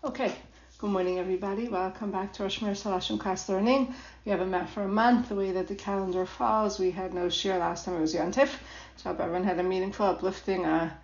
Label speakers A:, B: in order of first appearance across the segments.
A: Okay, good morning everybody. Welcome back to our Shmir Salashim class learning. We haven't met for a month. The way that the calendar falls, we had no shir last time. It was Yantif. So I hope everyone had a meaningful, uplifting,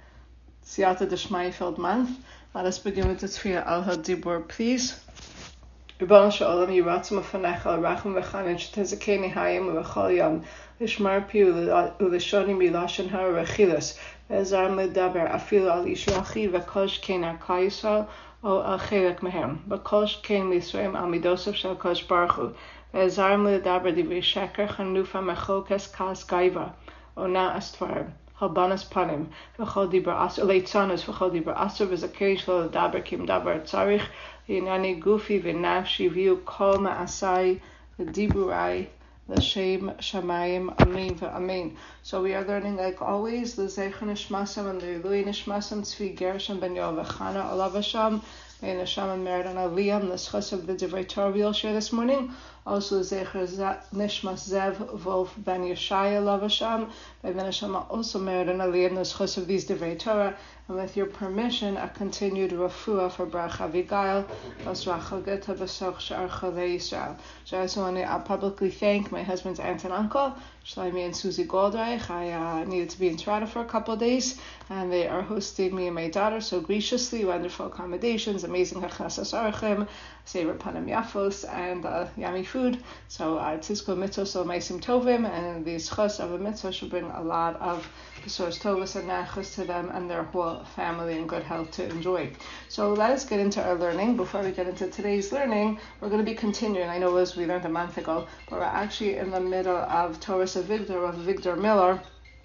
A: Siyata Deshmai filled month. Let us begin with the Tefillah Al Hadibur, please. Rebbeinu Shalom Yiratzim Afanecha Rachum V'Chanin Shetezekeni Hayim V'Chol Yom Lishmar Pi Ulishoni Milashon Hara Rechilas Ve'ezar Medaber Afilu Al Yisrachi V'Kosh Ken Arka Yisrael O Al Chelek Mehem V'Kosh Ken Lisraim Al Midosov Shel Kosh Baruch Hu Ve'ezar Medaber Divrei Sheker Chanufa Mechokes Kas Gaiva O Na Astvar Halbanas Panim V'Chol Dibur Asur Leitzanos V'Chol Dibur Asur V'Zakei Shlo Daber Kim Daber Tzarich V'Inani Gufi V'Nafshi V'Yu Kol Ma'asai V'Diburai L'Shem Shamayim Amin V'Amin. So we are learning, like always, the Zeichon Nishmasam and the Ilui Nishmasam Tzvi Gershom Ben Yoav V'Chana Olav Hashem Ve'en Hashem and Mered on Aliyam L'Schos of the Divrei Torah we'll share this morning. Also Zeichon Nishmas Zev Wolf Ben Yeshaya Olav Hashem Ve'en Hashem also Mered on Aliyam L'Schos of these Divrei Torah. And with your permission, a continued refuah for Bracha Avigail, Basrachageta Basoch Shar Chalei Yisrael. So I also want to publicly thank my husband's aunt and uncle, Shlomi and Susie Goldreich. I needed to be in Toronto for a couple of days, and they are hosting me and my daughter so graciously. Wonderful accommodations, amazing hachnasas arachim, sever panam yafos, and yummy food. So tzizko mitzvah so meisim tovim, and the schos of a mitzvah should bring a lot of besoros tovus and nachos to them and their whole family and good health to enjoy. So let us get into our learning. Before we get into today's learning, we're going to be continuing. I know as we learned a month ago, but we're actually in the middle of Torah of Victor Miller.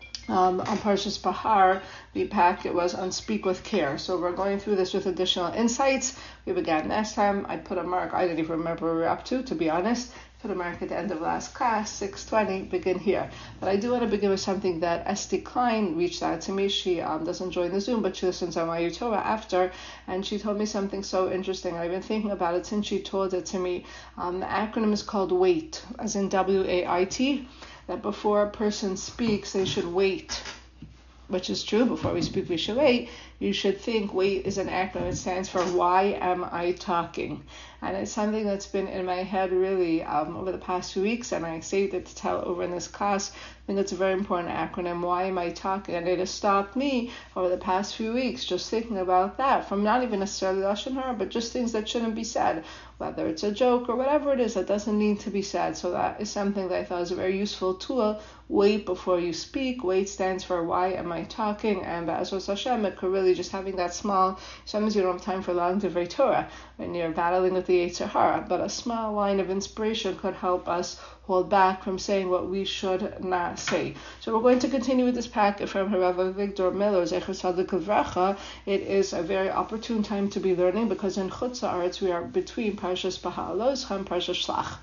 A: On Parshas Bahar, the packet was on Speak with Care. So we're going through this with additional insights. We began last time. I put a mark. I didn't even remember where we were up to be honest. Put a mark at the end of last class, 6:20, begin here. But I do want to begin with something that Esty Klein reached out to me. She doesn't join the Zoom, but she listens on my Torah after, and she told me something so interesting. I've been thinking about it since she told it to me. The acronym is called WAIT, as in W-A-I-T, that before a person speaks, they should wait, which is true. Before we speak, we should wait. You should think WAIT is an acronym. It stands for Why Am I Talking? And it's something that's been in my head really over the past few weeks, and I saved it to tell over in this class. I think it's a very important acronym. Why am I talking? And it has stopped me over the past few weeks just thinking about that, from not even necessarily Lashon Hara, but just things that shouldn't be said, whether it's a joke or whatever it is that doesn't need to be said. So that is something that I thought was a very useful tool. Wait before you speak. Wait stands for Why am I talking? And B'ezras Hashem, it could really just having that small, sometimes you don't have time for long Divrei Torah when you're battling with the Yetzer Hara, but a small line of inspiration could help us hold back from saying what we should not say. So we're going to continue with this packet from Harav Victor Miller, Zecher Tzaddik Livracha. It is a very opportune time to be learning because in Chutz Haaretz we are between Parshas Beha'aloscha and Parshas Shlach.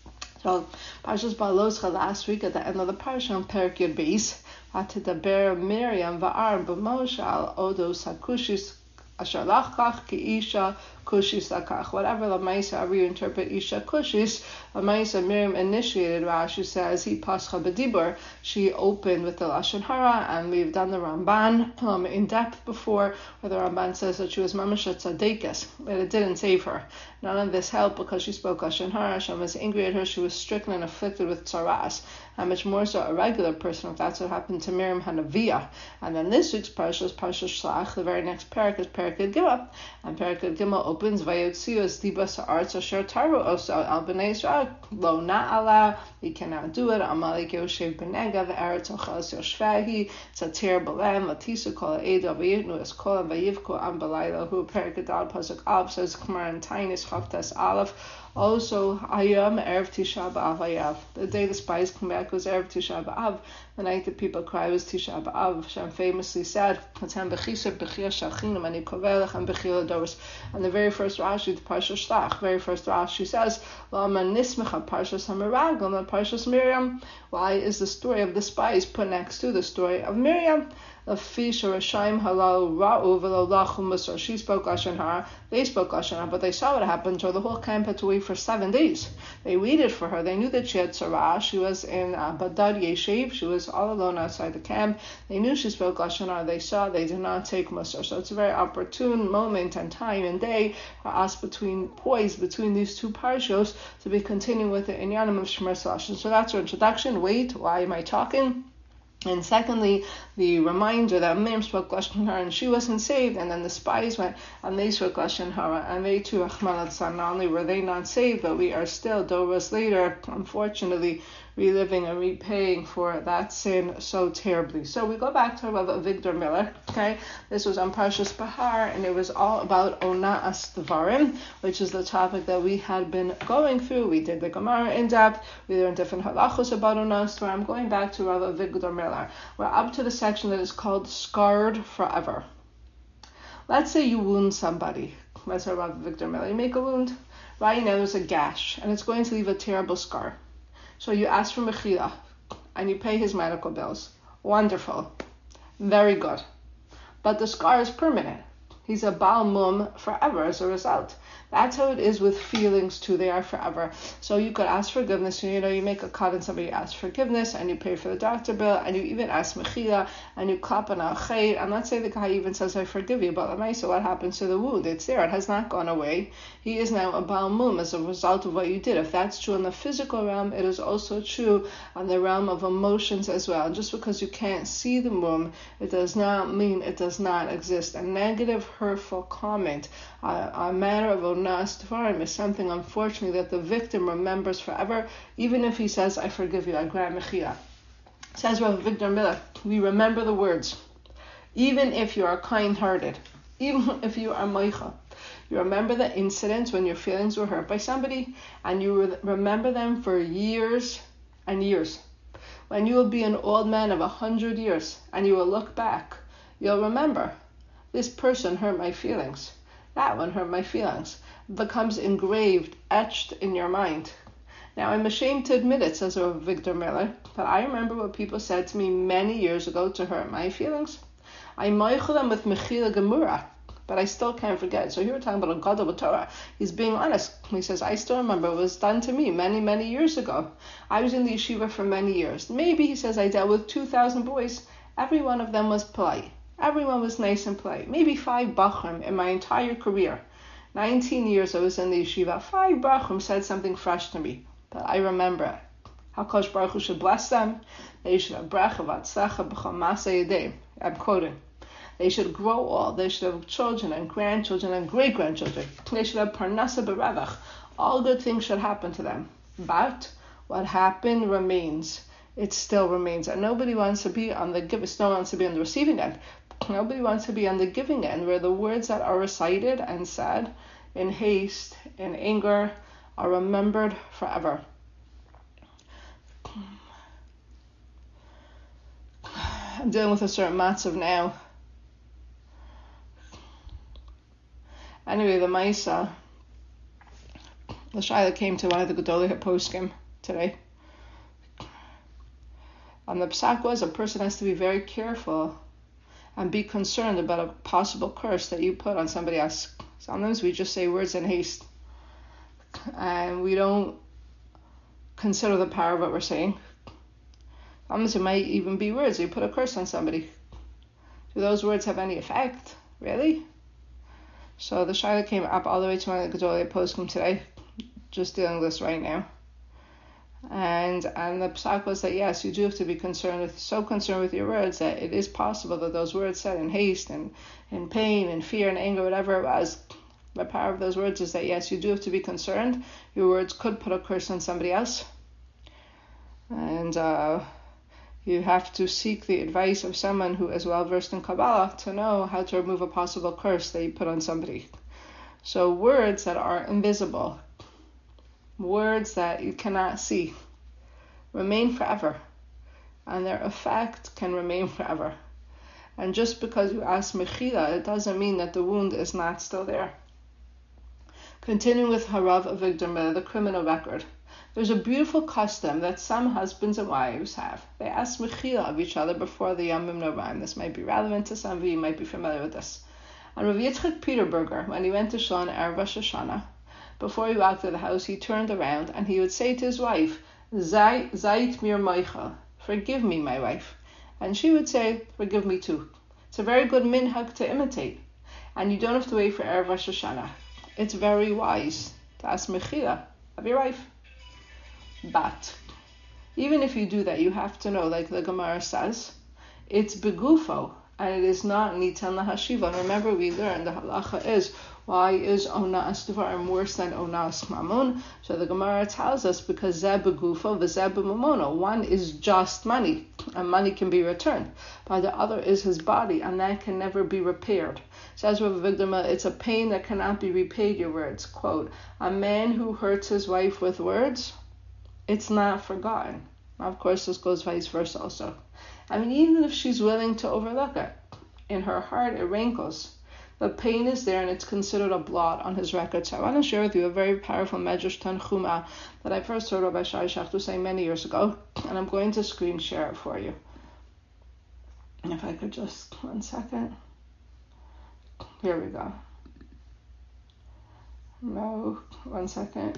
A: So Parshas Beha'aloscha last week at the end of the parsha on Perek Yud Beis, V'tidaber Miriam va'aron b'Moshe al odos hakushis asher lachkach ki isha kushis lakach. Whatever Lamaisa, however you interpret Isha Kushis, Lamaisa Miriam initiated. Rashi says he pascha b'dibur. She opened with the Lashon Hara, and we've done the Ramban in depth before, where the Ramban says that she was mamash tzaddikas, but it didn't save her. None of this helped because she spoke Lashon Hara. Hashem was angry at her. She was stricken and afflicted with tzaras. How much more so a regular person, if that's what happened to Miriam Hanaviyah. And then this week's parsha is Parshas Shlach. The very next parak is Perek Yud Gimel, and Perek Yud Gimel opens Vayotziu as dibas ha'aretz asher taru osa al bnei Yisrael lo na'ala. We cannot do it. Amalek yoshev b'negav ha'aretz ochas yoshvahi tzatir b'lem latisu kol ha'edav v'yitnu es kol v'yivku am b'layla hu. Perek Yud pasuk Aleph says Gemara in Tainis Chavtas Aleph. Also, Hayom Erev Tisha B'Av Hayav. The day the spies come back was Erev Tisha B'Av. The night the people cry was Tisha B'Av. Hashem famously said, and the very first Rashi, the Parshas Shlach, very first Rashi says, Parshas Miriam. Why is the story of the spies put next to the story of Miriam? She spoke Lashon Hara, they spoke Lashon Hara, but they saw what happened to her. The whole camp had to wait for 7 days. They waited for her. They knew that she had tzara. She was in Badad Yeshiv. She was all alone outside the camp. They knew she spoke Lashon Hara. They saw. They did not take Musar. So it's a very opportune moment and time and day for us poised between these two parshos to be continuing with the inyanim of Shemar Salashon. So that's our introduction. Wait, why am I talking? And secondly, the reminder that Miriam spoke Lashon Hara and she wasn't saved, and then the spies went and they spoke Lashon Hara, and they too, Rahman al-Tzar, not only were they not saved, but we are still, Doros later, unfortunately, reliving and repaying for that sin so terribly. So we go back to Rav Avigdor Miller, okay? This was on Parshas Bahar, and it was all about Ona'as Devarim, which is the topic that we had been going through. We did the Gemara in depth, we learned different halachos about Ona'as Devarim. I'm going back to Rav Avigdor Miller. We're up to the section that is called Scarred Forever. Let's say you wound somebody. Let's say Rav Avigdor Miller. You make a wound. Right now there's a gash, and it's going to leave a terrible scar. So you ask for mechila, and you pay his medical bills. Wonderful. Very good. But the scar is permanent. He's a Baal Mum forever as a result. That's how it is with feelings too. They are forever. So you could ask forgiveness. You make a cut and somebody asks forgiveness, and you pay for the doctor bill, and you even ask mechila, and you clap on al khair. And let's say the guy even says, I forgive you, but so what happens to the wound? It's there. It has not gone away. He is now a Baal Mum as a result of what you did. If that's true in the physical realm, it is also true on the realm of emotions as well. And just because you can't see the Mum, it does not mean it does not exist. A negative, hurtful comment, a matter of Ona'as Devarim is something, unfortunately, that the victim remembers forever, even if he says, I forgive you, I grant mechila. Says Rav Avigdor Miller, we remember the words. Even if you are kind-hearted, even if you are moicha, you remember the incidents when your feelings were hurt by somebody, and you remember them for years and years. When you will be an old man of 100 years, and you will look back, you'll remember, this person hurt my feelings. That one hurt my feelings. Becomes engraved, etched in your mind. Now, I'm ashamed to admit it, says Rav Avigdor Miller, but I remember what people said to me many years ago to hurt my feelings. I moichel them with mechila gemura, but I still can't forget. So here we're talking about a Gadol B'Torah. He's being honest. He says, I still remember it was done to me many, many years ago. I was in the yeshiva for many years. Maybe, he says, I dealt with 2,000 boys. Every one of them was polite. Everyone was nice and polite. Maybe 5 bachrim in my entire career. 19 years I was in the yeshiva. 5 bachrim said something fresh to me, but I remember it. HaKadosh Baruch Hu should bless them. They should have bracha v'atzlacha b'chol ma'aseh yedayim. I'm quoting. They should grow all. They should have children and grandchildren and great-grandchildren. They should have parnasa b'revach. All good things should happen to them. But what happened remains. It still remains. And nobody wants to be on the no one wants to be on the receiving end. Nobody wants to be on the giving end, where the words that are recited and said in haste, in anger, are remembered forever. I'm dealing with a certain matzav now. Anyway, the Maisa, the Shaila came to one of the Gedolei HaPoskim today. And the psak was, a person has to be very careful and be concerned about a possible curse that you put on somebody else. Sometimes we just say words in haste, and we don't consider the power of what we're saying. Sometimes it might even be words. You put a curse on somebody. Do those words have any effect? Really? So the Shaila came up all the way to one of the Gedolei HaPoskim today, just dealing with this right now. And the psak was that yes, you do have to be so concerned with your words that it is possible that those words said in haste and in pain and fear and anger, whatever it was, the power of those words is that yes, you do have to be concerned. Your words could put a curse on somebody else, and you have to seek the advice of someone who is well versed in Kabbalah to know how to remove a possible curse that you put on somebody. So words that are invisible, words that you cannot see, remain forever, and their effect can remain forever. And just because you ask mechila, it doesn't mean that the wound is not still there. Continuing with Harav Avigdor, the criminal record. There's a beautiful custom that some husbands and wives have. They ask mechila of each other before the Yom Noraim. This might be relevant to some of you, might be familiar with this. And Rav Yitzchak Peterburger, when he went to Shul on Erev Rosh Hashanah, before he walked to the house, he turned around and he would say to his wife, Zait mir Michael, forgive me, my wife. And she would say, forgive me too. It's a very good minhag to imitate. And you don't have to wait for Erev Rosh Hashanah. It's very wise to ask mechila of your wife. But even if you do that, you have to know, like the Gemara says, it's begufo, and it is not nitan lahashiva. And remember, we learned the halacha is, why is onas devarim worse than onas mammon? So the Gemara tells us, because zeh begufo v'zeh b'mamono. One is just money, and money can be returned, but the other is his body, and that can never be repaired. Says Rav Avigdor, it's a pain that cannot be repaid, your words. Quote, a man who hurts his wife with words, it's not forgotten. Of course, this goes vice versa also. I mean, even if she's willing to overlook it, in her heart it rankles. The pain is there, and it's considered a blot on his record. So I want to share with you a very powerful Medrash Tanchuma that I first heard Rabbi Shai Shachtu say many years ago, and I'm going to screen share it for you. If I could just, 1 second. Here we go. No, 1 second.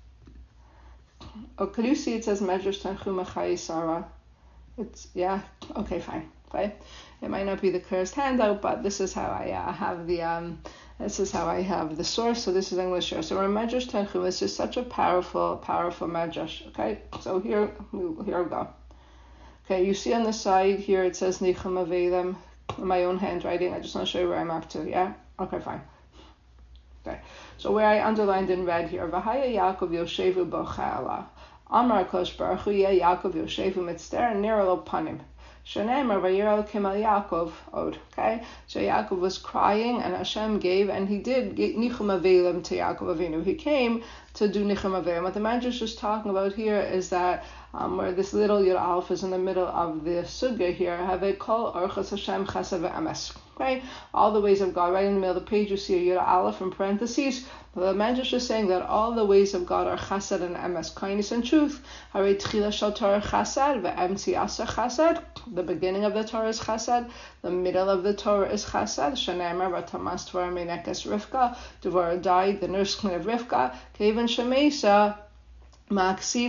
A: Oh, could you see it says Medrash Tanchuma Chai Sarah? It's, yeah, okay, fine. Okay. It might not be the clearest handout, but this is how I have the source. So this is English here. So Medrash Tanchuma is just such a powerful Medrash. Okay, so here we go. Okay, you see on the side here it says Nicham Avelim in my own handwriting. I just want to show you where I'm up to. Yeah. Okay, fine. Okay, so where I underlined in red here, V'haya Yaakov Yoshevu Bocha'ala, Amar Kosh Baruch Hu Yeh Yaakov Yoshevu Mitzter Nira Lo Panim, Shenemar Vayir Elokim Al Yaakov Od. Okay, so Yaakov was crying, and Hashem gave, and he did Nichum Avelim to Yaakov Avinu. He came to do Nichum Avelim. What the Medrash is talking about here is that where this little Yud Aleph is in the middle of the sugya here, have a kol orchos Hashem chesed ve'emes. Okay, all the ways of God. Right in the middle of the page, you see a Yud Aleph in parentheses. The Medrash is saying that all the ways of God are chesed and emes, kindness and truth. Harei tchila shel Torah chesed ve'emtzi asa chesed. The beginning of the Torah is chesed. The middle of the Torah is chesed. Shenemar v'tamas Dvorah meinekes Rivka. Dvorah died, the nursling of Rivka. Kevin shemesa. Okay, so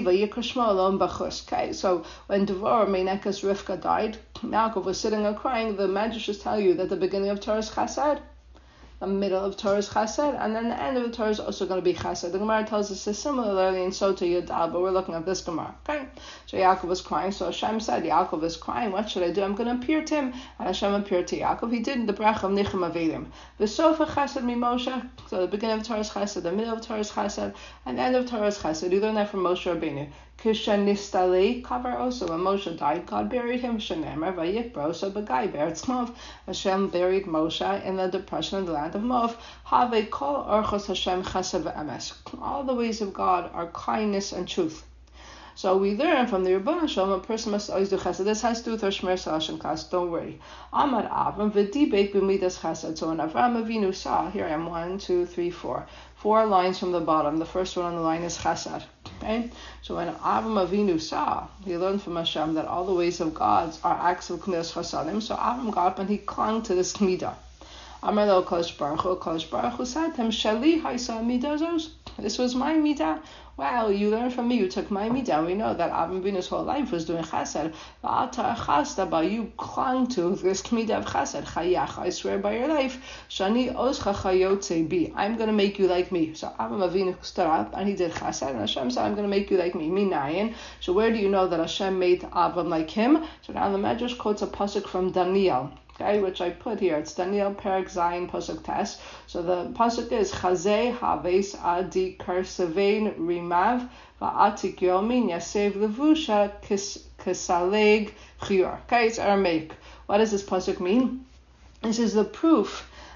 A: when Dvorah meinekes Rivka died, Yaakov was sitting and crying. The Medrash tell you that the beginning of Torah is chesed, the middle of Torah is chesed, and then the end of the Torah is also going to be chesed. The Gemara tells us this similarly in Sota Yudal, but we're looking at this Gemara. Okay, so Yaakov was crying. So Hashem said, Yaakov is crying. What should I do? I'm going to appear to him. And Hashem appeared to Yaakov. He did the bracha of Nichum Avelim. The Sofa chesed mi Moshe. So the beginning of Torah is chesed, the middle of Torah is chesed, and the end of Torah is chesed. You learn that from Moshe Rabbeinu. Kishanistale kavar also. When Moshe died, God buried him. Shenemar vayikbro so begai beretz Moav. Hashem buried Moshe in the depression of the land of Moav. Have kol orchos Hashem chesed ve'emes. All the ways of God are kindness and truth. So we learn from the Rebbeinu Shalom, a person must always do chesed. This has to do with our Shmer Salashim class, don't worry. Amar Avram v'dibek b'midas chesed. So when Avram Avinu saw, here I am, 1, 2, 3, 4. 4 lines from the bottom. The first one on the line is chesed. Okay? So when Avram Avinu saw, he learned from Hashem that all the ways of God are acts of kmidas chasadim. So Avram got up and he clung to this midah. Amar lo Kosh Baruch Hu said to him, Shali haisa midazos. This was my midah. Wow, you learned from me, you took my midah. We know that Avram Avinu's whole life was doing chesed. But you clung to this midah of chesed. Chayach, I swear by your life, Shani oscha chayotze bi. I'm going to make you like me. So Avram Avinu stood up and he did chesed, and Hashem said, I'm going to make you like me. Minayin. So where do you know that Hashem made Avram like him? So now the Medrash quotes a pasuk from Daniel. Okay, which I put here. It's Daniel Perek Zayin Pasuk Tes. So the pasuk is Chazeh Haves Adi Karsevein Rimav Va'atik Yomin Yasev Levusha Kesaleg Chior. Okay, it's Aramaic. What does this pasuk mean? This is the proof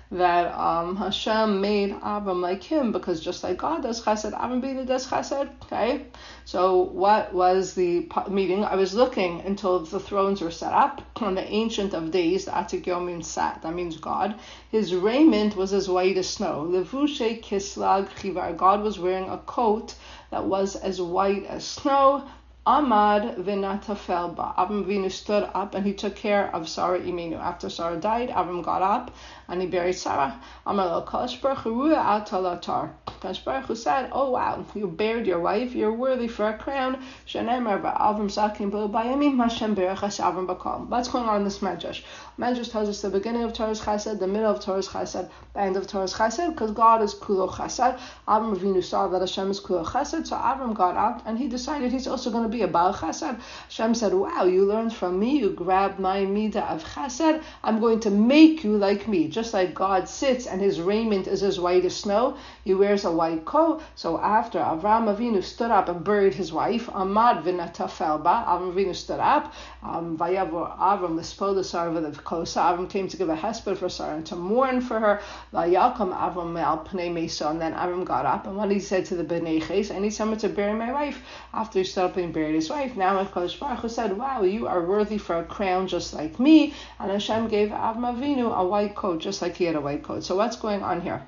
A: that Hashem made Avram like him, because just like God does chesed, Avram Avinu does chesed. Okay, so what was the meeting? I was looking until the thrones were set up on the Ancient of Days. The Atik Yomim sat. That means God. His raiment was as white as snow. Levushe kislag chivar. God was wearing a coat that was as white as snow. Amad v'natafel ba. Avram Avinu stood up and he took care of Sarah Imenu. After Sarah died, Avram got up and he buried Sarah. Amar lo Kadosh Baruch Hu ruah atal atar. Kadosh Baruch Hu said, "Oh wow, you buried your wife. You're worthy for a crown." Shenemar v'Avram zakim bo bayamim Hashem berach es Avram bakol. What's going on in this medrash? Medrash tells us the beginning of Torah's chesed, the middle of Torah's chesed, the end of Torah's chesed, because God is kulo chesed. Avram Avinu saw that Hashem is kulo chesed, so Avram got up and he decided he's also going to be a Baal Chesed. Hashem said, wow, you learned from me, you grabbed my midah of Chesed, I'm going to make you like me. Just like God sits and his raiment is as white as snow, he wears a white coat. So after Avram Avinu stood up and buried his wife, Amad v'natafel ba, Avram Avinu stood up, Vayavor Avram l'spoda Sarah v'levkosa, Avram came to give a hesped for Sarah and to mourn for her, Vayakam Avram me'al pnei mesa, and then Avram got up, and what he said to the Bnei Ches, I need someone to bury my wife. After he stood up and buried his wife, now Kadosh Baruch Hu said, wow, you are worthy for a crown just like me, and Hashem gave Avram Avinu a white coat just like he had a white coat. So what's going on here?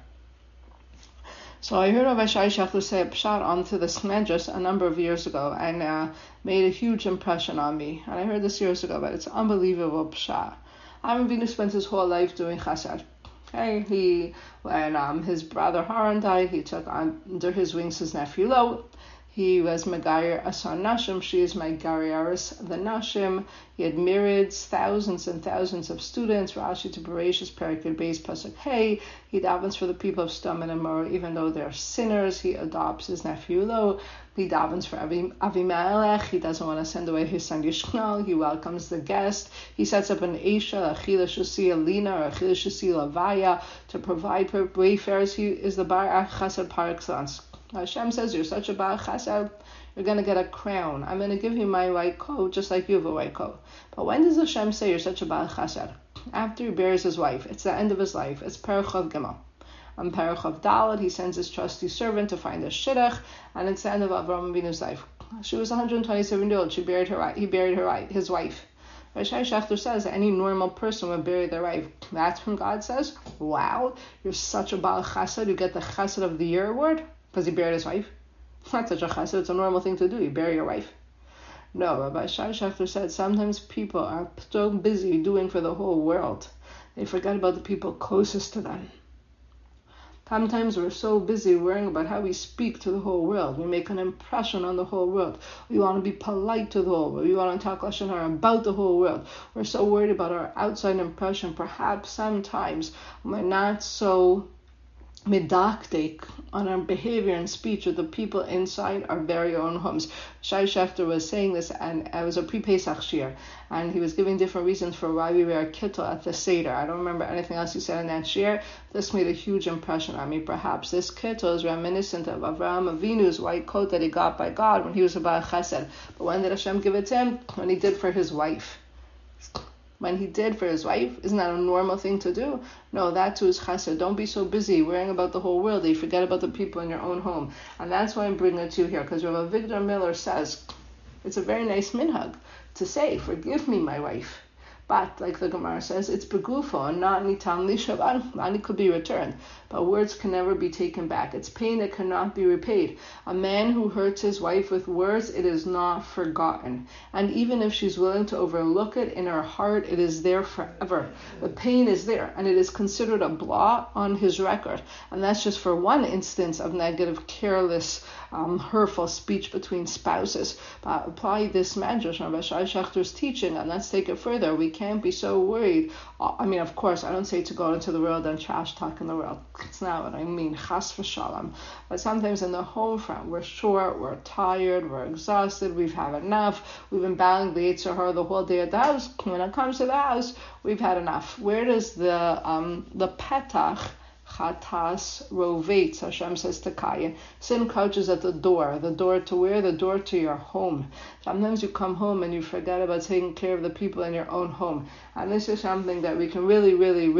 A: So I heard Rabbi Shai Shachar say a pshat onto this medrash a number of years ago, and made a huge impression on me. And I heard this years ago, but it's an unbelievable pshat. Avram Avinu spent his whole life doing chesed. Okay, when his brother Haran died, he took under his wings his nephew Lot. He was Megayer Asar Nashim, she is Megayeris the Nashim. He had myriads, thousands and thousands of students. Rashi to Bereshis, Perikid Beis, Pasuk Hey. He davens for the people of Sodom and Amorah, even though they're sinners. He adopts his nephew Lot. He davens for Avimelech. He doesn't want to send away his son Yishmael. He welcomes the guest. He sets up an Esha, a Chila Shusi, a Lina, or a Chila Shusi, Lavaya, to provide for wayfarers. He is the Bar Chesed par excellence. Hashem says, you're such a Baal Chesed, you're going to get a crown. I'm going to give you my white coat, just like you have a white coat. But when does Hashem say you're such a Baal Chesed? After he buries his wife. It's the end of his life. It's Perach of Gimel. On Perach of Dalet, he sends his trusty servant to find a shidduch, and it's the end of Avram Avinu's life. She was 127 years old. He buried his wife. Shai Shachar says that any normal person would bury their wife. That's when God says, wow, you're such a Baal Chesed, you get the Chesed of the Year award. Because he buried his wife? Not such a chesed, it's a normal thing to do. You bury your wife. No, Rabbi Shai Shachar said sometimes people are so busy doing for the whole world, they forget about the people closest to them. Sometimes we're so busy worrying about how we speak to the whole world. We make an impression on the whole world. We want to be polite to the whole world. We want to talk Lashon Hara about the whole world. We're so worried about our outside impression. Perhaps sometimes we're not so medactic on our behavior and speech with the people inside our very own homes. Shai Shachar was saying this, and it was a pre-Pesach shir, and he was giving different reasons for why we wear a kittel at the Seder. I don't remember anything else he said in that shir. This made a huge impression on me. Perhaps this kittel is reminiscent of Avraham Avinu's white coat that he got by God when he was a Baal Chesed. But when did Hashem give it to him? When he did for his wife. When he did for his wife, isn't that a normal thing to do? No, that too is chesed. Don't be so busy worrying about the whole world that you forget about the people in your own home. And that's why I'm bringing it to you here, because Rav Victor Miller says, it's a very nice minhag to say, forgive me, my wife. But, like the Gemara says, it's begufo and not nitam lishavan. Money could be returned, but words can never be taken back. It's pain that cannot be repaid. A man who hurts his wife with words, it is not forgotten. And even if she's willing to overlook it in her heart, it is there forever. The pain is there, and it is considered a blot on his record. And that's just for one instance of negative, careless, hurtful speech between spouses. But apply this medrash, Rabbi Shai Shachtar's teaching, and let's take it further. We can't be so worried. I mean, of course, I don't say to go into the world and trash talk in the world. It's not what I mean, chas v'shalom. But sometimes in the home front, we're short, we're tired, we're exhausted, we've had enough. We've been battling the Yetzer Hara the whole day at the house. When it comes to the house, we've had enough. Where does the petach Chatas rovates, Hashem says to Cain. Sin crouches at the door. The door to where? The door to your home. Sometimes you come home and you forget about taking care of the people in your own home. And this is something that we can really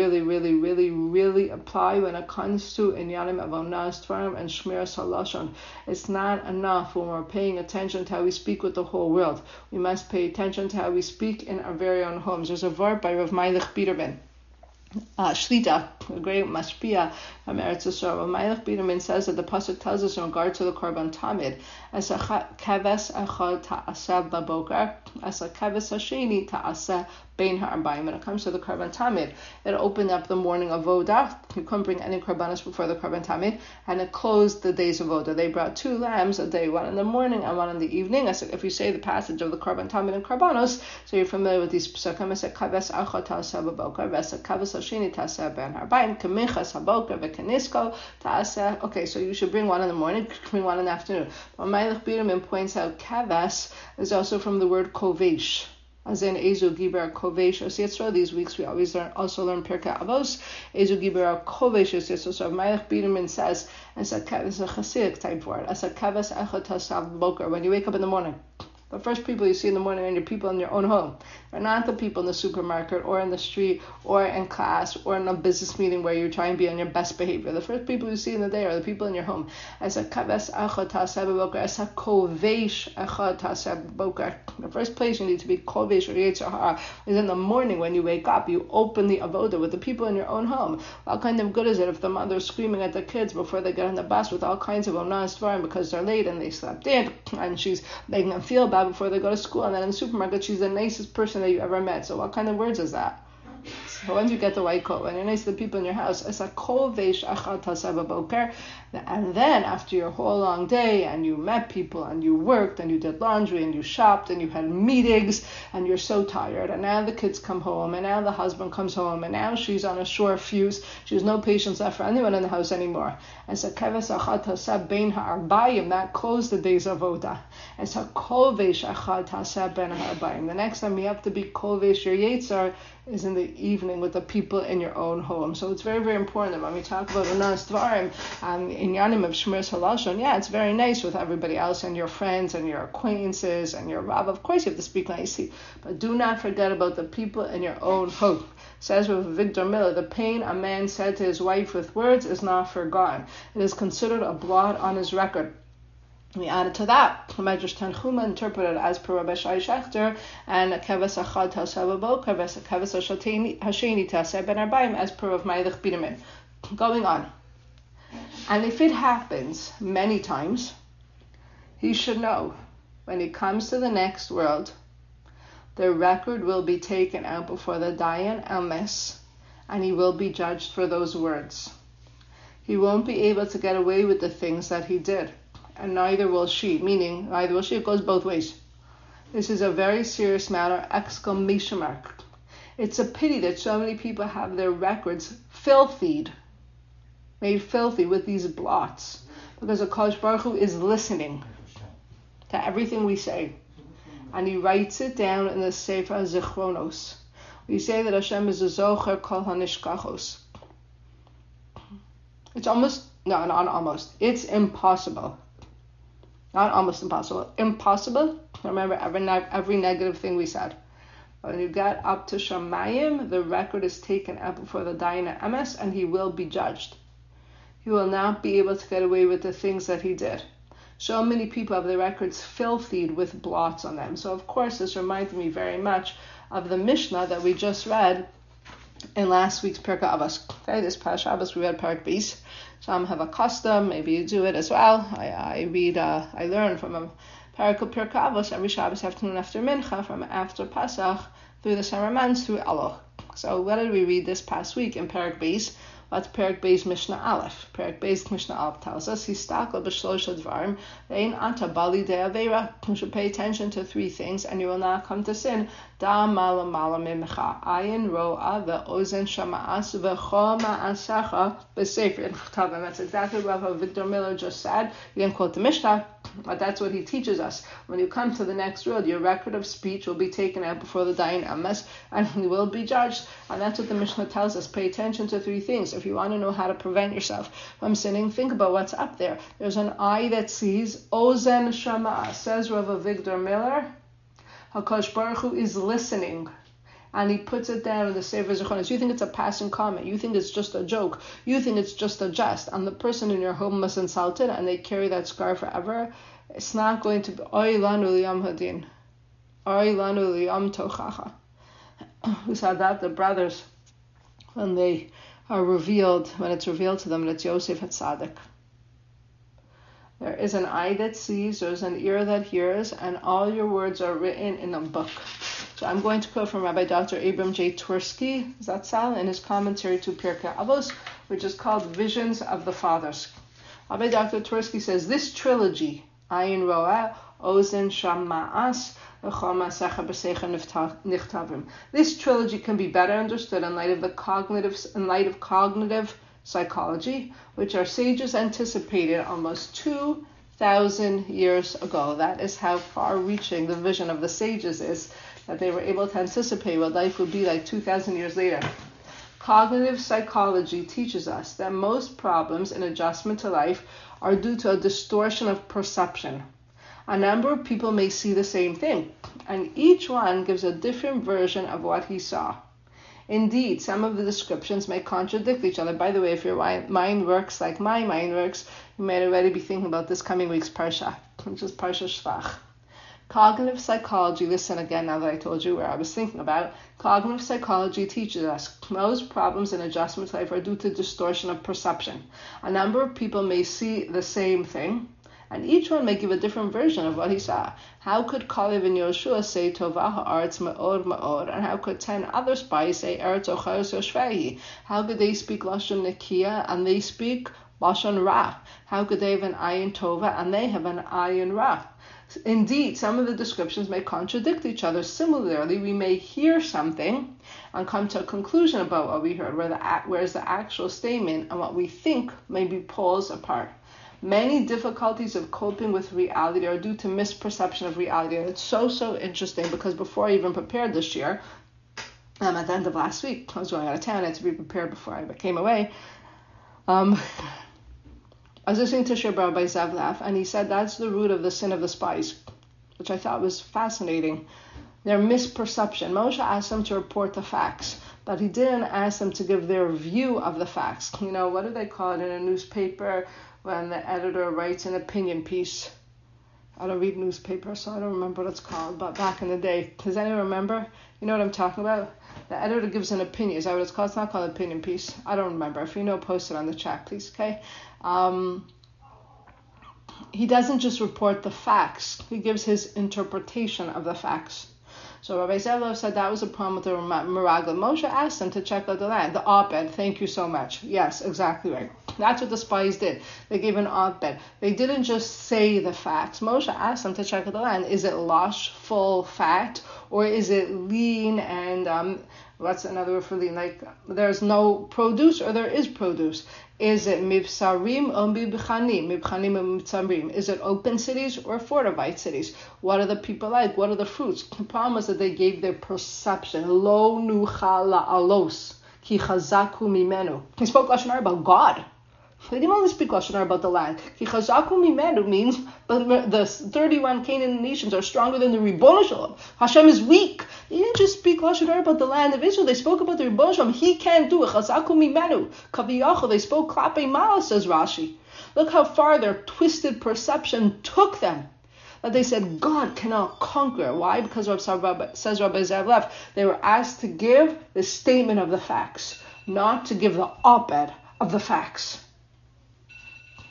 A: apply when it comes to Inyanim of Onas Dvarim and Shmiras HaLashon. It's not enough when we're paying attention to how we speak with the whole world. We must pay attention to how we speak in our very own homes. There's a word by Rav Meilich Biderman. Shlita, a great mashpia from Eretz Yisrael. Meilich Biderman says that the pasuk tells us in regard to the korban tamid, as a keves echad ta'aseh baboker, as a keves hasheni ta'aseh bein ha'arbayim. When it comes to the korban tamid, it opened up the morning of Voda. You couldn't bring any korbanos before the korban tamid, and it closed the days of Voda. They brought 2 lambs a day, one in the morning and one in the evening. As if you say the passage of the korban tamid and korbanos, so you're familiar with these psukim. As a keves echad ta'aseh baboker, as a keves hasheni ta'aseh bein ha'arbayim, kemichas haboker v'kenisko ta'aseh. Okay, so you should bring one in the morning, bring one in the afternoon. But Meilich Biderman points out keves is also from the word kovesh, as in Ezu Giber Kovesh Os Yitzro. These weeks we also learn Pirkei Avos. Ezu Giber Kovesh Os Yitzro. So Meilich Biderman says, it's a Hasidic type word, as a keves echad tasav boker. When you wake up in the morning, the first people you see in the morning are your people in your own home. They're not the people in the supermarket or in the street or in class or in a business meeting where you're trying to be on your best behavior. The first people you see in the day are the people in your home. As a keves echad taseh boker, as a kovesh echad taseh boker. The first place you need to be kovesh or yetzer hara is in the morning when you wake up. You open the avoda with the people in your own home. What kind of good is it if the mother's screaming at the kids before they get on the bus with all kinds of onas dvarim because they're late and they slept in, and she's making them feel bad before they go to school, and then in the supermarket she's the nicest person that you ever met. So what kind of words is that? So when you get the white coat, when you're nice to the people in your house, it's a kovesh echad taseh baboker. And then after your whole long day and you met people and you worked and you did laundry and you shopped and you had meetings and you're so tired, and now the kids come home and now the husband comes home and now she's on a short fuse. She has no patience left for anyone in the house anymore. It's a keves echad taseh bein ha'arbayim, that closed the days of Voda. It's a kovesh echad taseh bein ha'arbayim. The next time you have to be kovesh your yetzer is in the evening with the people in your own home. So it's very important that when we talk about Onas Dvarim in Yanim of Shmiras HaLashon, yeah, it's very nice with everybody else and your friends and your acquaintances and your Rav. Of course you have to speak nicely, but do not forget about the people in your own home. Says with Victor Miller, the pain a man said to his wife with words is not forgotten. It is considered a blot on his record. We added to that, Medrash Tanchuma interpreted as per Rabbi Shai Shechter, and keves echad taseh baboker, keves hasheni taseh bein ha'arbayim, as per Rav Meilich Biderman. Going on. And if it happens many times, he should know, when he comes to the next world, the record will be taken out before the Dayan Emes, and he will be judged for those words. He won't be able to get away with the things that he did. And neither will she, meaning neither will she. It goes both ways. This is a very serious matter, exclamation mark. It's a pity that so many people have their records made filthy with these blots, because HaKadosh Baruch Hu is listening to everything we say, and he writes it down in the Sefer Zichronos. We say that Hashem is a Zocher Kol HaNishkachos. It's impossible. Not almost impossible. Impossible. Remember every negative thing we said. When you get up to Shamayim, the record is taken out before the Dayan Emes, and he will be judged. He will not be able to get away with the things that he did. So many people have their records filthied with blots on them. So of course this reminded me very much of the Mishnah that we just read in last week's Pirkei Avos. Okay, this past Shabbos we read Perek Beis. Some have a custom, maybe you do it as well. I learn from a Pirkei Avos every Shabbos afternoon after Mincha, from after Pesach through the summer months through Elul. So what did we read this past week in Perek Beis? What's Perek Beis Mishnah Aleph? Perek Beis Mishnah Aleph tells us, Histakla b'shlosha dvarim, ve'ein ata bali de'avera. You should pay attention to 3 things, and you will not come to sin. Da mala mala mimcha ayin ro'a ve'ozen shama'as ve'chol ma'asecha b'sefer Nechtavim. That's exactly what Rav Victor Miller just said. You can quote the Mishnah, but that's what he teaches us. When you come to the next world, your record of speech will be taken out before the Dayan Emes, and you will be judged. And that's what the Mishnah tells us. Pay attention to three things. If you want to know how to prevent yourself from sinning, think about what's up there. There's an eye that sees, ozen shama'a. Says Rav Victor Miller, HaKadosh Baruch Hu is listening, and he puts it down in the Sefer Zechonos. You think it's a passing comment. You think it's just a joke. You think it's just a jest. And the person in your home was insulted, and they carry that scar forever. It's not going to be Oy lanu liyam hadin, Oy lanu liyam tochacha. Who said that? The brothers, when they are revealed, when it's revealed to them that it's Yosef HaTzadik. There is an eye that sees, there's an ear that hears, and all your words are written in a book. So I'm going to quote from Rabbi Dr. Abram J. Twersky, Zatzal, in his commentary to Pirkei Avos, which is called Visions of the Fathers. Rabbi Dr. Twersky says, this trilogy, Ayin Ro'ah, Ozen Shama'as, this trilogy can be better understood in light of cognitive psychology, which our sages anticipated almost 2,000 years ago. That is how far-reaching the vision of the sages is, that they were able to anticipate what life would be like 2,000 years later. Cognitive psychology teaches us that most problems in adjustment to life are due to a distortion of perception. A number of people may see the same thing, and each one gives a different version of what he saw. Indeed, some of the descriptions may contradict each other. By the way, if your mind works like my mind works, you might already be thinking about this coming week's Parsha, which is Parsha Shvach. Cognitive psychology, listen again now that I told you where I was thinking about. Cognitive psychology teaches us most problems in adjustment to life are due to distortion of perception. A number of people may see the same thing, and each one may give a different version of what he saw. How could Kalev and Yoshua say Tovah ha'aretz me'od me'od, and how could 10 other spies say Eretz ochayos yoshvehi? How could they speak Lashon Nekiah and they speak Lashon Ra? How could they have an ayin tova and they have an ayin ra? Indeed, some of the descriptions may contradict each other. Similarly, we may hear something and come to a conclusion about what we heard, whereas the actual statement and what we think may be poles apart. Many difficulties of coping with reality are due to misperception of reality. And it's so interesting because before I even prepared this year, at the end of last week, I was going out of town. I had to be prepared before I came away. I was listening to Shir Bar by Zavlav, and he said that's the root of the sin of the spies, which I thought was fascinating. Their misperception. Moshe asked them to report the facts, but he didn't ask them to give their view of the facts. You know, what do they call it in a newspaper when the editor writes an opinion piece? I don't read newspaper, so I don't remember what it's called, but back in the day, does anyone remember? You know what I'm talking about? The editor gives an opinion. Is that what it's called? It's not called an opinion piece. I don't remember. If you know, post it on the chat, please, okay? He doesn't just report the facts. He gives his interpretation of the facts. So Rabbi Zavlov said that was a problem with the Meraglim. Moshe asked them to check out the land. The op-ed, thank you so much. Yes, exactly right. That's what the spies did. They gave an op-ed. They didn't just say the facts. Moshe asked them to check out the land. Is it lush, full, fat, or is it lean and what's another word for lean? Like there's no produce or there is produce. Is it mibsarim or mibchanim? Mibchanim and mibsarim. Is it open cities or fortified cities? What are the people like? What are the fruits? The problem is that they gave their perception. Lo nuchala alos ki chazaku mimenu. He spoke Lashon Hara about God. They didn't only speak Lashon Hara about the land. Ki chazaku mimenu means the 31 Canaan nations are stronger than the Ribono Shalom. Hashem is weak. They didn't just speak Lashon Hara about the land of Israel. They spoke about the Ribono Shalom. He can't do it. Chazaku mimenu. Kaviyachol. They spoke Klapei Mala, says Rashi. Look how far their twisted perception took them. That they said God cannot conquer. Why? Because says Rabbi Zavlev, they were asked to give the statement of the facts, not to give the op-ed of the facts.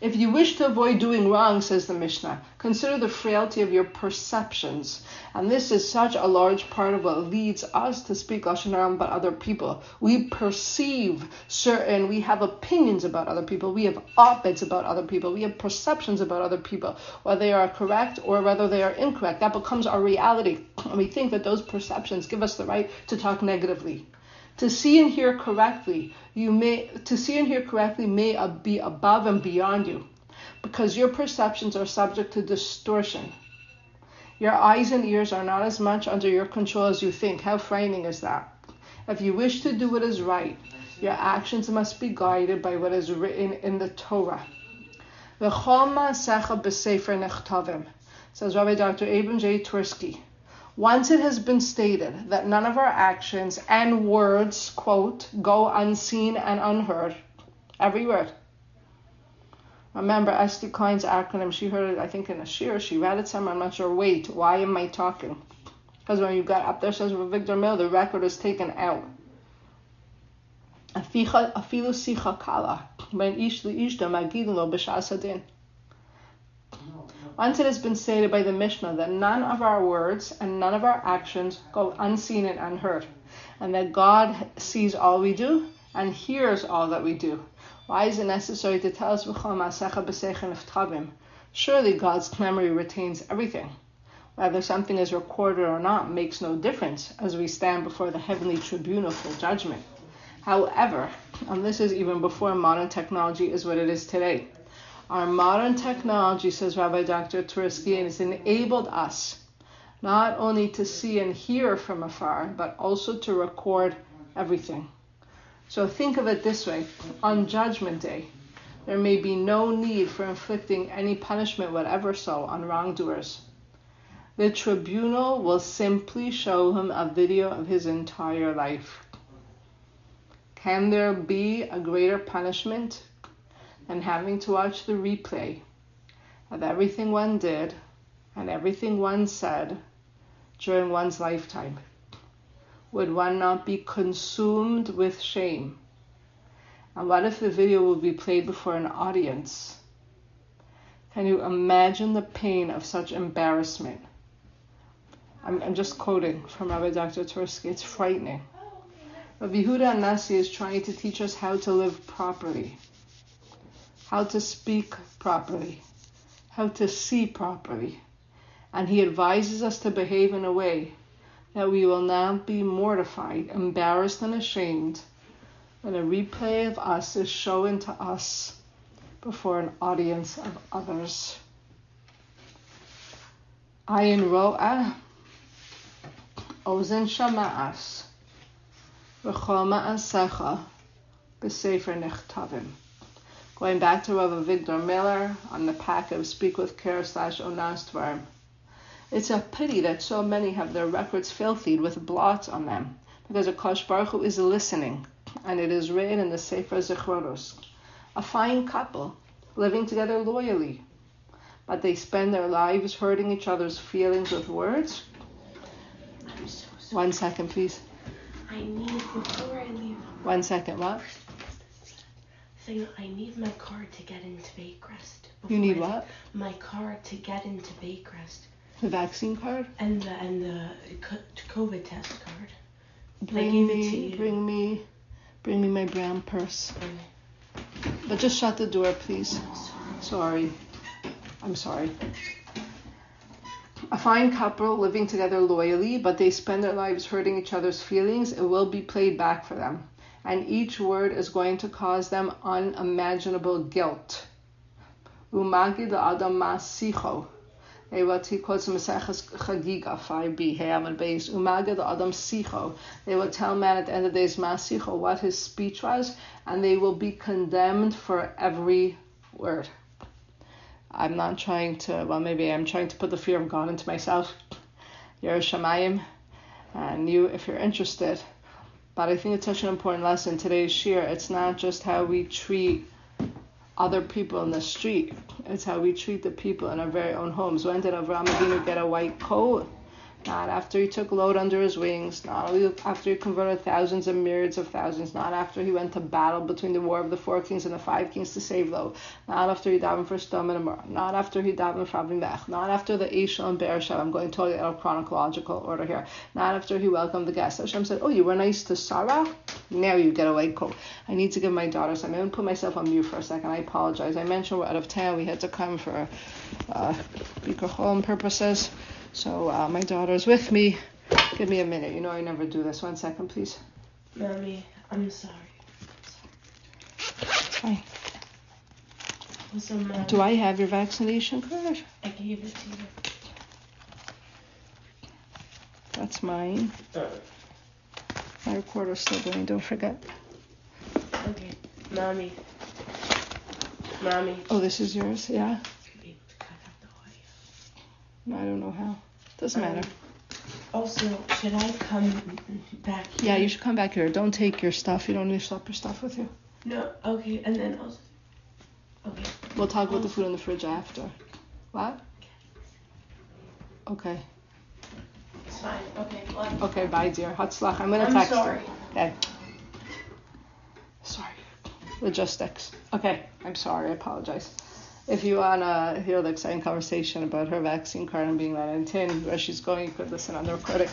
A: If you wish to avoid doing wrong, says the Mishnah, consider the frailty of your perceptions. And this is such a large part of what leads us to speak Lashon Hara about other people. We perceive we have opinions about other people. We have op-eds about other people. We have perceptions about other people, whether they are correct or whether they are incorrect. That becomes our reality. And we think that those perceptions give us the right to talk negatively. To see and hear correctly may be above and beyond you, because your perceptions are subject to distortion. Your eyes and ears are not as much under your control as you think. How frightening is that? If you wish to do what is right, your actions must be guided by what is written in the Torah. Says Rabbi Dr. Abram J. Tversky. Once it has been stated that none of our actions and words, quote, go unseen and unheard. Every word. Remember Esther Klein's acronym, she heard it, I think, in a shir. She read it somewhere, I'm not sure. Wait, why am I talking? Because when you got up there, says Victor Mill, the record is taken out. Afilu sicha kala, ben ish li'ishta magidin lo b'shas hadin. Once it has been stated by the Mishnah that none of our words and none of our actions go unseen and unheard, and that God sees all we do and hears all that we do. Why is it necessary to tell us surely God's memory retains everything? Whether something is recorded or not makes no difference as we stand before the heavenly tribunal for judgment. However, and this is even before modern technology is what it is today, our modern technology, says Rabbi Dr. Tversky, has enabled us not only to see and hear from afar, but also to record everything. So think of it this way. On Judgment Day, there may be no need for inflicting any punishment whatever so on wrongdoers. The tribunal will simply show him a video of his entire life. Can there be a greater punishment and having to watch the replay of everything one did and everything one said during one's lifetime? Would one not be consumed with shame? And what if the video will be played before an audience? Can you imagine the pain of such embarrassment? I'm just quoting from Rabbi Dr. Tversky. It's frightening. Rabbi Yehuda Nasi is trying to teach us how to live properly, how to speak properly, how to see properly. And he advises us to behave in a way that we will not be mortified, embarrassed, and ashamed when a replay of us is shown to us before an audience of others. Ayin ro'ah, ozen shama'as, v'chol ma'asecha, b'sefer nechtavim. Going back to Rabbi Victor Miller on the pack of Speak with Care / Onas Dvarim. It's a pity that so many have their records filthied with blots on them, because Akash Baruch Hu is listening, and it is written in the Sefer Zechronos. A fine couple, living together loyally, but they spend their lives hurting each other's feelings with words.
B: I'm so sorry.
A: 1 second, please.
B: I need, before I leave.
A: 1 second, what?
B: So I need my card to get into Baycrest.
A: You need what?
B: My card to get into Baycrest.
A: The vaccine card?
B: And the COVID test card.
A: Bring me my brown purse.
B: Okay.
A: But just shut the door, please. Sorry. I'm sorry. A fine couple living together loyally, but they spend their lives hurting each other's feelings. It will be played back for them. And each word is going to cause them unimaginable guilt. Umagid adam masicho. What he quotes in Maseches Chagiga 5b. Hayamad Beis. Umagid adam sicho. They will tell man at the end of the days masicho what his speech was, and they will be condemned for every word. I'm not trying to, well, maybe I'm trying to put the fear of God into myself. You're a Shamayim, and you, if you're interested. But I think it's such an important lesson. Today's shir, it's not just how we treat other people in the street. It's how we treat the people in our very own homes. When did Avraham Avinu get a white coat? not after he took load under his wings, not after he converted thousands and myriads of thousands, not after he went to battle between the war of the 4 kings and the 5 kings to save Lo, not after he davened for Sdom and Amorah, not after he davened for Abimelech, not after the Eshel and Beersheba. I'm going totally out of chronological order here. Not after he welcomed the guests. Hashem said, oh, you were nice to Sarah? Now you get away. Cool. I need to give my daughter some. I'm going to put myself on mute for a second. I apologize. I mentioned we're out of town. We had to come for Bikur Cholim purposes. So my daughter's with me. Give me a minute. You know I never do this. 1 second, please.
B: Mommy, I'm sorry.
A: It's fine.
B: Also, Mom,
A: Do I have your vaccination card?
B: I gave it to you.
A: That's mine. My recorder's still going. Don't forget.
B: Okay. Mommy.
A: Oh, this is yours? Yeah?
B: You're able to cut out the audio.
A: I don't know how. Doesn't matter.
B: Also, should I come back here?
A: Yeah, you should come back here. Don't take your stuff. You don't need to slap your stuff with you.
B: No, okay, and then also... Okay.
A: We'll talk about the food in the fridge after. What? Okay.
B: It's fine. Okay, well,
A: Okay, bye, dear. Hatzlach. I'm going to text
B: sorry.
A: her. Okay. Sorry. Logistics. Okay, I'm sorry. I apologize. If you want to hear the exciting conversation about her vaccine card and being that in tin, where she's going, you could listen on the recording.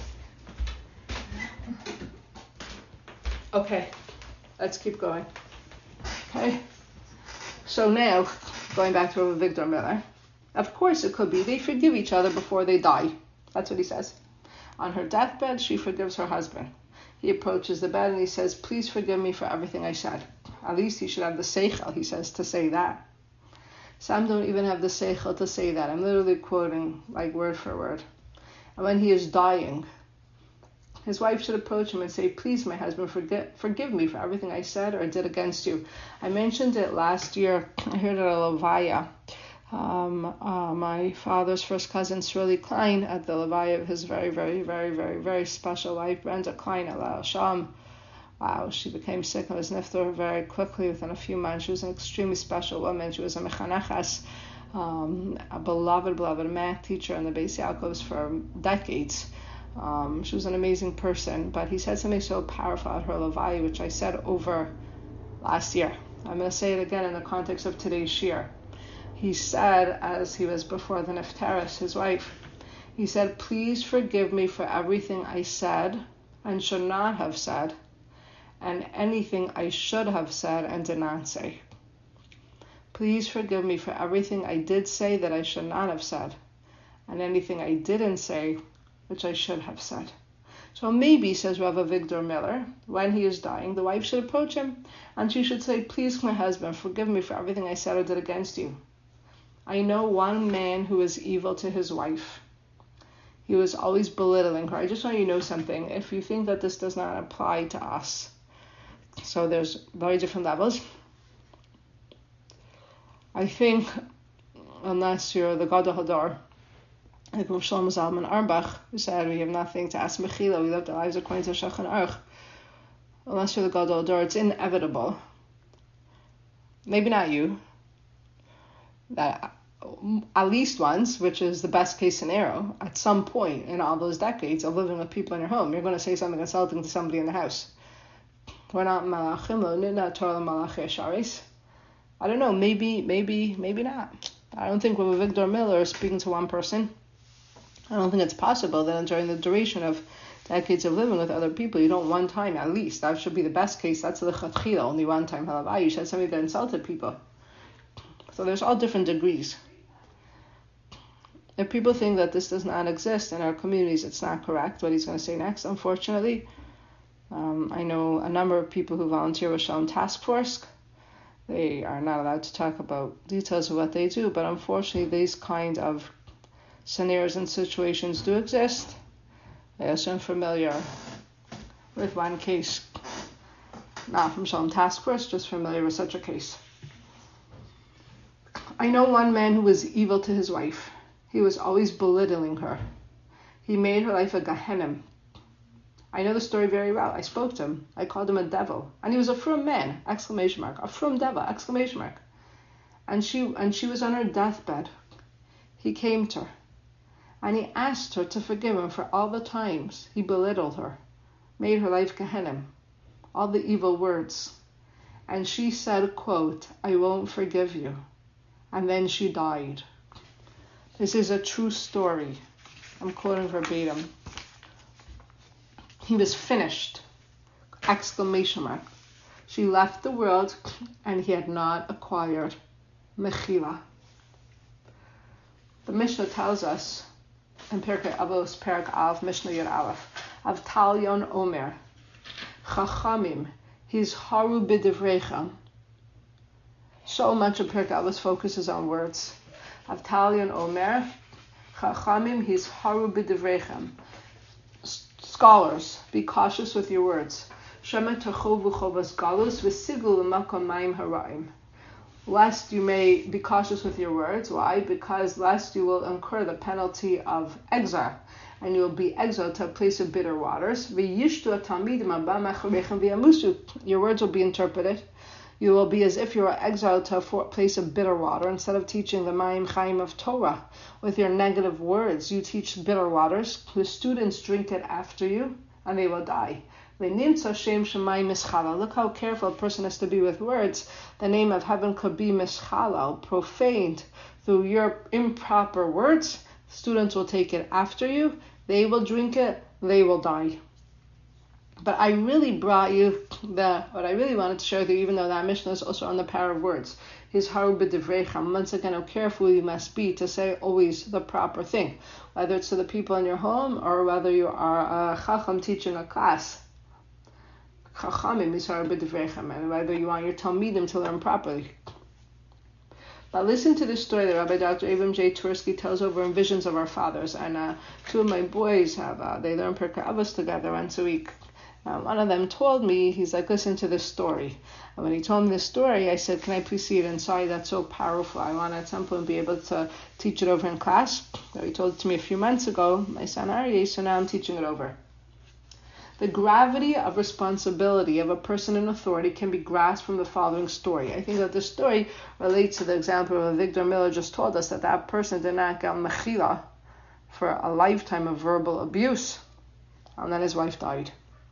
A: Okay, let's keep going. Okay. So now, going back to Victor Miller, of course it could be they forgive each other before they die. That's what he says. On her deathbed, she forgives her husband. He approaches the bed and he says, please forgive me for everything I said. At least he should have the seichel, he says, to say that. Some don't even have the seichel to say that. I'm literally quoting like word for word. And when he is dying, his wife should approach him and say, please, my husband, forgive me for everything I said or did against you. I mentioned it last year. I heard it at Levaya. My father's first cousin, Shirley Klein, at the Levaya of his very, very, very, very, very special wife, Brenda Klein, Alaa Sham. Wow, she became sick and was nifter very quickly within a few months. She was an extremely special woman. She was a mechanechas, a beloved math teacher in the Beis Yaakovs for decades. She was an amazing person, but he said something so powerful at her Levaya, which I said over last year. I'm going to say it again in the context of today's shir. He said, as he was before the Niftaris, his wife, he said, please forgive me for everything I said and should not have said, and anything I should have said and did not say. Please forgive me for everything I did say that I should not have said, and anything I didn't say which I should have said. So maybe, says Rav Avigdor Miller, when he is dying, the wife should approach him and she should say, please, my husband, forgive me for everything I said or did against you. I know one man who was evil to his wife. He was always belittling her. I just want you to know something. If you think that this does not apply to us, so there's very different levels. I think, unless you're the God of Hadar, like Rav Shlomo Zalman Auerbach, who said, we have nothing to ask Mechila, we live our lives according to Shulchan Aruch. Unless you're the God of Hadar, it's inevitable. Maybe not you. That at least once, which is the best case scenario, at some point in all those decades of living with people in your home, you're going to say something insulting to somebody in the house. We're not malachim, not Torah malachim sharis. I don't know, maybe not. I don't think with Victor Miller speaking to one person, I don't think it's possible that during the duration of decades of living with other people, you don't one time at least. That should be the best case. That's the chatchila, only one time halavai. You said somebody that insulted people. So there's all different degrees. If people think that this does not exist in our communities, it's not correct what he's going to say next, unfortunately. I know a number of people who volunteer with Shalom Task Force. They are not allowed to talk about details of what they do, but unfortunately these kind of scenarios and situations do exist. I also am familiar with one case, not from Shalom Task Force, just familiar with such a case. I know one man who was evil to his wife. He was always belittling her. He made her life a Gehenna. I know the story very well. I spoke to him. I called him a devil. And he was a frum man, exclamation mark. A frum devil, exclamation mark. And she was on her deathbed. He came to her. And he asked her to forgive him for all the times he belittled her, made her life Gehenna, all the evil words. And she said, quote, "I won't forgive you." And then she died. This is a true story. I'm quoting verbatim. He was finished, exclamation mark. She left the world and he had not acquired Mechila. The Mishnah tells us in Pirkei Avos, Perek Av, Mishnah Yud Aleph, Avtalion Omer, Chachamim, his haru b'divrechem. So much of Pirkei Avos focuses on words. Avtalion Omer, Chachamim, his haru b'divrechem. Scholars, be cautious with your words. Shema techovu chovas galus v'siglu l'makom mayim haraim. Lest you may be cautious with your words. Why? Because lest you will incur the penalty of exile, and you will be exiled to a place of bitter waters. Your words will be interpreted. You will be as if you were exiled to a place of bitter water. Instead of teaching the Mayim Chaim of Torah with your negative words, you teach bitter waters. The students drink it after you, and they will die. Look how careful a person has to be with words. The name of heaven could be mischalal, profaned through your improper words. Students will take it after you. They will drink it. They will die. But I really brought you what I really wanted to share with you, even though that Mishnah is also on the power of words. His haru b'divrechem. Once again, how careful you must be to say always the proper thing, whether it's to the people in your home or whether you are a chacham teaching a class. Chachamim is haru b'divrechem, and whether you want your talmidim to learn properly. But listen to this story that Rabbi Dr. Abram J. Tursky tells over in Visions of Our Fathers, and two of my boys they learn Pirkei Avos together once a week. One of them told me, he's like, listen to this story. And when he told me this story, I said, can I please see it inside? That's so powerful. I want to at some point be able to teach it over in class. So he told it to me a few months ago, my son Aryeh, so now I'm teaching it over. The gravity of responsibility of a person in authority can be grasped from the following story. I think that this story relates to the example of Victor Miller just told us, that person did not get mechila for a lifetime of verbal abuse. And then his wife died.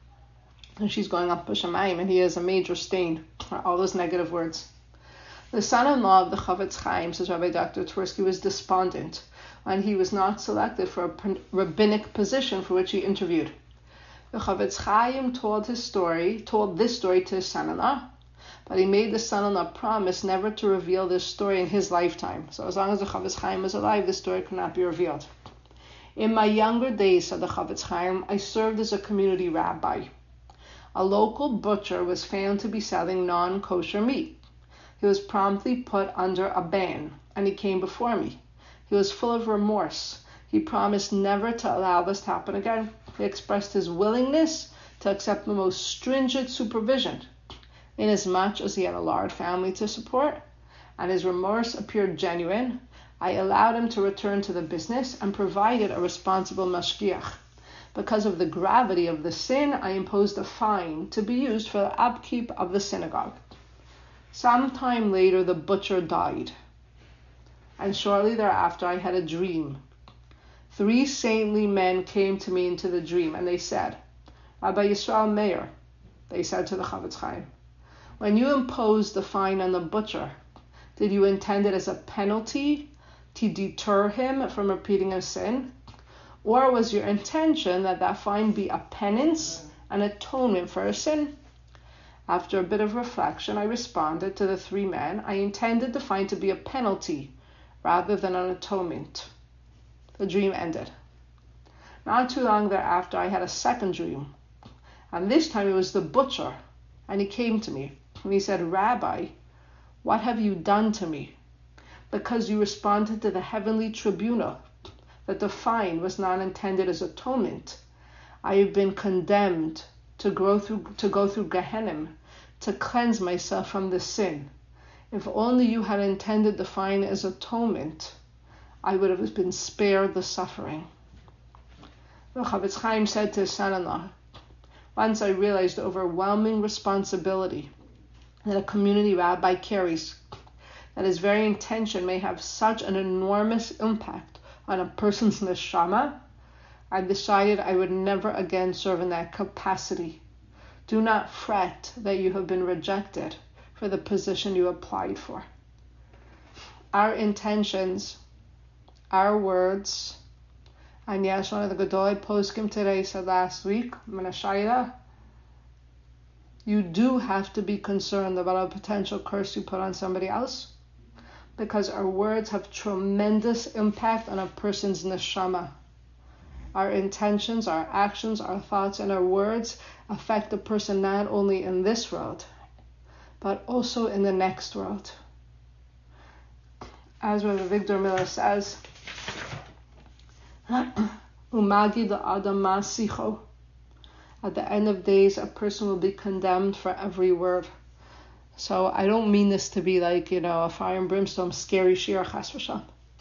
A: And she's going up b'shamayim, and he has a major stain for all those negative words. The son-in-law of the Chavetz Chaim, says Rabbi Dr. Twersky, was despondent when he was not selected for a rabbinic position for which he interviewed. The Chavetz Chaim told this story to his son-in-law, but he made the son-in-law promise never to reveal this story in his lifetime. So as long as the Chavetz Chaim was alive, this story could not be revealed. In my younger days, said the Chavetz Chaim, I served as a community rabbi. A local butcher was found to be selling non-kosher meat. He was promptly put under a ban, and he came before me. He was full of remorse. He promised never to allow this to happen again. He expressed his willingness to accept the most stringent supervision, inasmuch as he had a large family to support, and his remorse appeared genuine. I allowed him to return to the business and provided a responsible mashgiach. Because of the gravity of the sin, I imposed a fine to be used for the upkeep of the synagogue. Sometime later, the butcher died, and shortly thereafter I had a dream. 3 saintly men came to me into the dream, and they said, Rabbi Yisrael Meir, they said to the Chavetz Chaim, when you imposed the fine on the butcher, did you intend it as a penalty to deter him from repeating a sin? Or was your intention that fine be a penance, an atonement for a sin? After a bit of reflection, I responded to the 3 men, I intended the fine to be a penalty rather than an atonement. The dream ended. Not too long thereafter, I had a second dream, and this time it was the butcher, and he came to me, and he said, Rabbi, what have you done to me? Because you responded to the heavenly tribunal that the fine was not intended as atonement. I have been condemned to go through Gehenna, to cleanse myself from the sin. If only you had intended the fine as atonement, I would have been spared the suffering. The Chavetz Chaim said to his son-in-law, once I realized the overwhelming responsibility that a community rabbi carries, that his very intention may have such an enormous impact on a person's neshama, I decided I would never again serve in that capacity. Do not fret that you have been rejected for the position you applied for. Our intentions, our words, and yes, one of the Gedolei Poskim today said last week, Menashayla, you do have to be concerned about a potential curse you put on somebody else, because our words have tremendous impact on a person's neshama. Our intentions, our actions, our thoughts, and our words affect the person not only in this world, but also in the next world. As Rabbi Victor Miller says, Umagi the Adam Masicho. At the end of days, a person will be condemned for every word. So I don't mean this to be like, a fire and brimstone, scary shir, chas v'sham.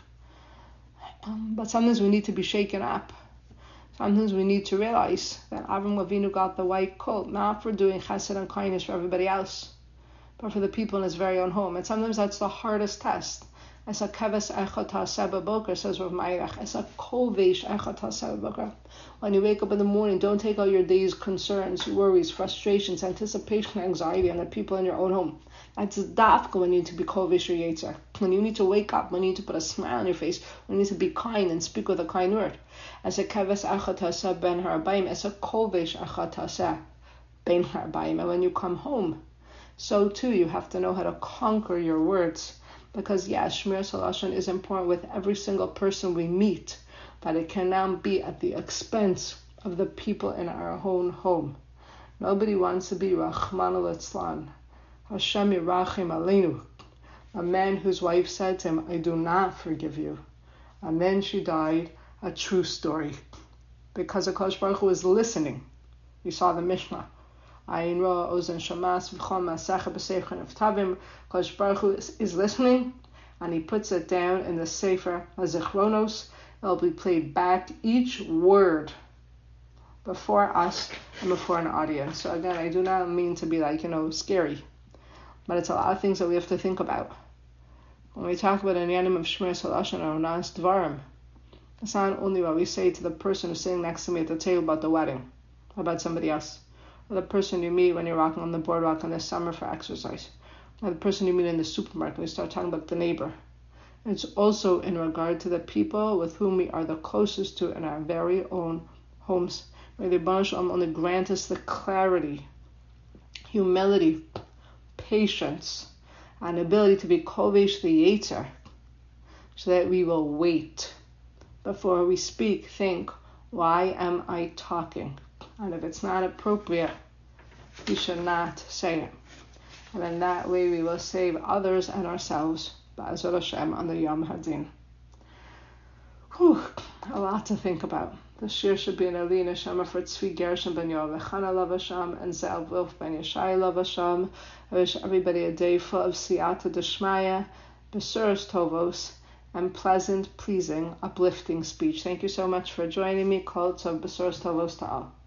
A: But sometimes we need to be shaken up. Sometimes we need to realize that Avram Avinu got the white coat, not for doing chesed and kindness for everybody else, but for the people in his very own home. And sometimes that's the hardest test. Es a keves echot ha'aseh b'boker, says Rav Meirach. Es a kovesh echot ha'aseh b'boker. When you wake up in the morning, don't take all your day's concerns, worries, frustrations, anticipation, anxiety on the people in your own home. That's dafka when you need to be kovesh or yetzer. When you need to wake up, when you need to put a smile on your face, when you need to be kind and speak with a kind word. As a keves echot ha'aseh ben ha'arbaim, as a kovesh echot ha'aseh ben ha'arbaim. And when you come home, so too you have to know how to conquer your words. Because yes, Shmiras HaLashon is important with every single person we meet, but it cannot be at the expense of the people in our own home. Nobody wants to be Rachmana litzlan. Hashem Yirachim Aleinu. A man whose wife said to him, I do not forgive you. And then she died, a true story. Because HaKadosh Baruch Hu is listening. You saw the Mishnah. Ayin Roa Ozen Shamas V'chol Ma'asecha B'Sefer Neftavim. HaKadosh Baruch Hu is listening, and he puts it down in the Sefer HaZichronos. It'll be played back, each word, before us and before an audience. So again, I do not mean to be like, scary, but it's a lot of things that we have to think about. When we talk about an yanim of Shmiras HaLashon or Onas Dvarim, it's not only what we say to the person who's sitting next to me at the table about the wedding, about somebody else, or the person you meet when you're walking on the boardwalk in the summer for exercise, or the person you meet in the supermarket when you start talking about the neighbor. It's also in regard to the people with whom we are the closest to in our very own homes. May the Baruch Shalom only grant us the clarity, humility, patience, and ability to be kovesh the yetzer, so that we will wait before we speak, think, why am I talking? And if it's not appropriate, we should not say it. And in that way we will save others and ourselves, Ba'ezrat Hashem, on the Yom Hadin. A lot to think about. The shir should be an Aliyah Neshama for Tzvi Gershon ben Yoav Lechana Lav Hashem and Zel Wolf ben Yeshai Lav Hashem. I wish everybody a day full of Siyata Deshmaya, Besuros Tovos, and pleasant, pleasing, uplifting speech. Thank you so much for joining me. Kol Tov Besuros Tovos Ta'al.